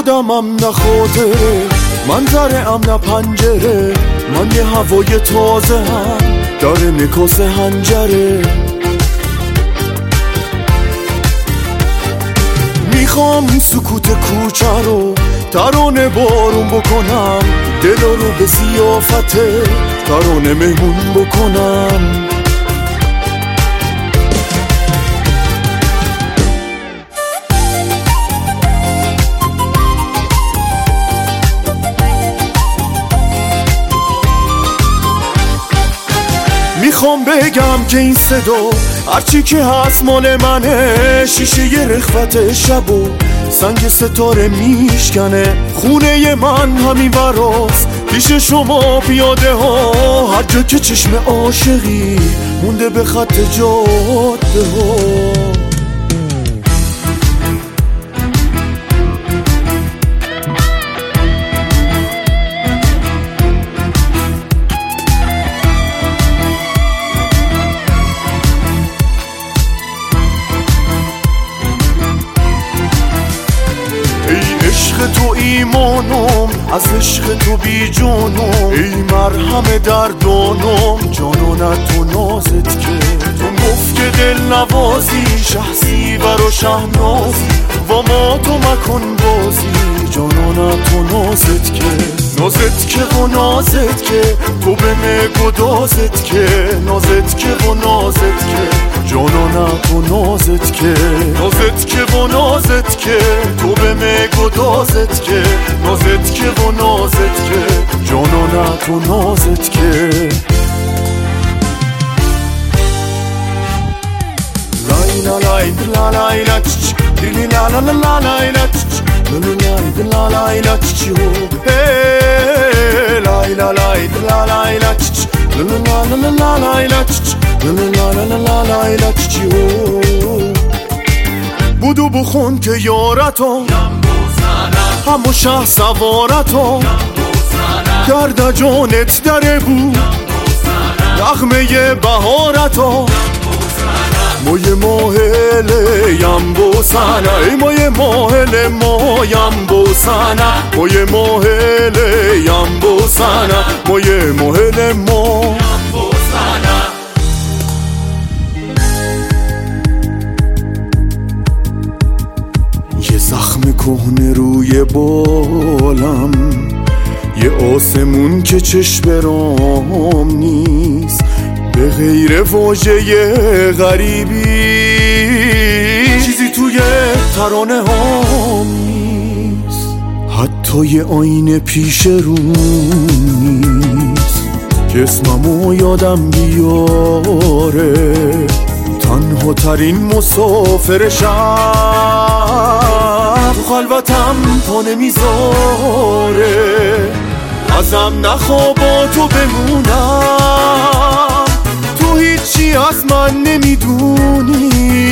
آدمم نه خاطره، منظره‌ام نه پنجره، من یه هوای تازه هم داره نکاس هنجره. میخوام سکوت کوچه رو ترانه بارون بکنم، دلا رو به ضیافت ترانه مهمون بکنم. میخوام بگم که این صدا هرچی که هست مال منه، شیشه ی رخوت شب و سنگ ستاره میشکنه. خونه من همین براست پیش شما پیاده ها، هر جا که چشم عاشقی مونده به خط جاده ها. عشق تو ایمانم، از عشق تو بی جانم، ای مرهم دردانم، جانانت تو نازت که تو گفت که دل نوازی، شهزی برا شهنازی، و ما تو مکن بازی، جانانت تو نازت که نازت که و نازت که تو به مگدازت که نازت که و نازت که جانانت تو نازت که نازت که و نازت که تو به مگدازت که نازت که و نازت که جانانت تو نازت که. لا لا لا لا لا چ لی لا لا لا لا لا لا چ لا لا لا لا چ لا لا لا لا لا لا چ لا لا لا لا لا چ لا لا لا لا لا چ بودو بخون که یارتو همو شه سوارتو درد جانت دره بود نغمه بهارتو موی ماهله یم بوسنه ای موی ماهله مایم بوسنه موی ماهله یم بوسنه موی ماهله مایم بوسنه. یه زخم کهنه روی بالم، یه آسمون که چشم رام نیست، به غیر واژه غریبی چیزی توی ترانه هام نیست، حتی یه آینه پیش روم نیست که اسممو یادم بیاره. تنها ترین مسافر شب تو خلوتم پا نمیذاره، ازم نخوا با تو بمونم، تو هیچی از من نمیدونی،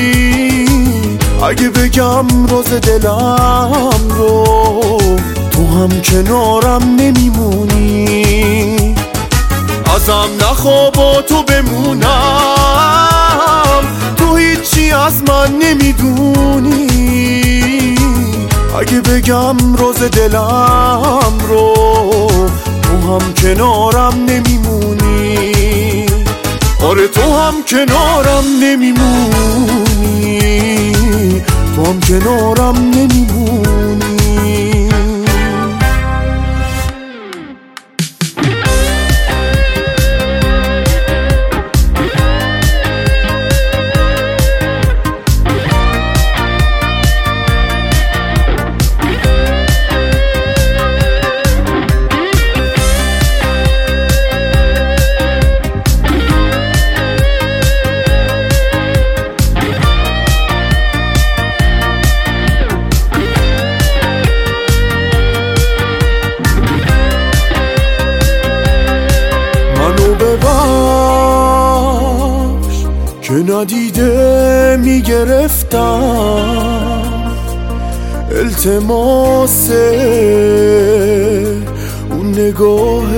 اگه بگم راز دلم رو تو هم کنارم نمیمونی. ازم نخوا با تو بمونم، تو هیچی از من نمیدونی، اگه بگم راز دلم رو تو هم کنارم نمیمونی. آره تو هم کنارم نمیمونی، تو هم کنارم نمیمونی. که ندیده میگرفتم التماس اون نگاه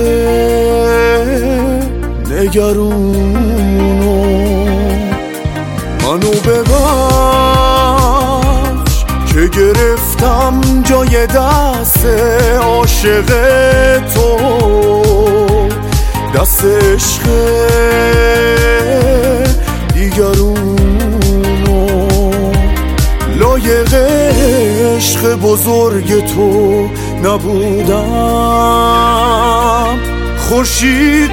نگرونو، منو ببخش که که گرفتم جای دست عاشق تو، دست عشق دیگرونو. لایق عشق بزرگ تو نبودم، خورشید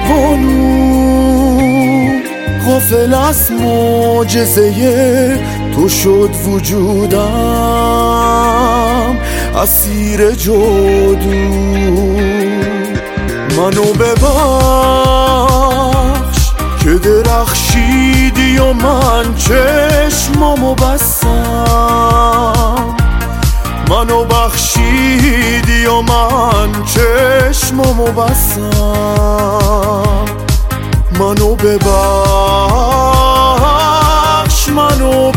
بانو غافل از معجزه تو شد وجودم، اسیر جادو. منو ببخش که درخشیدی و من چشمامو بستم، منو بخشیدی و من چشمامو بستم. منو ببخش، منو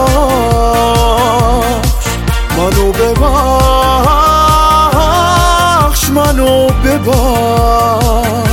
ببخش، منو ببخش، منو ببخش.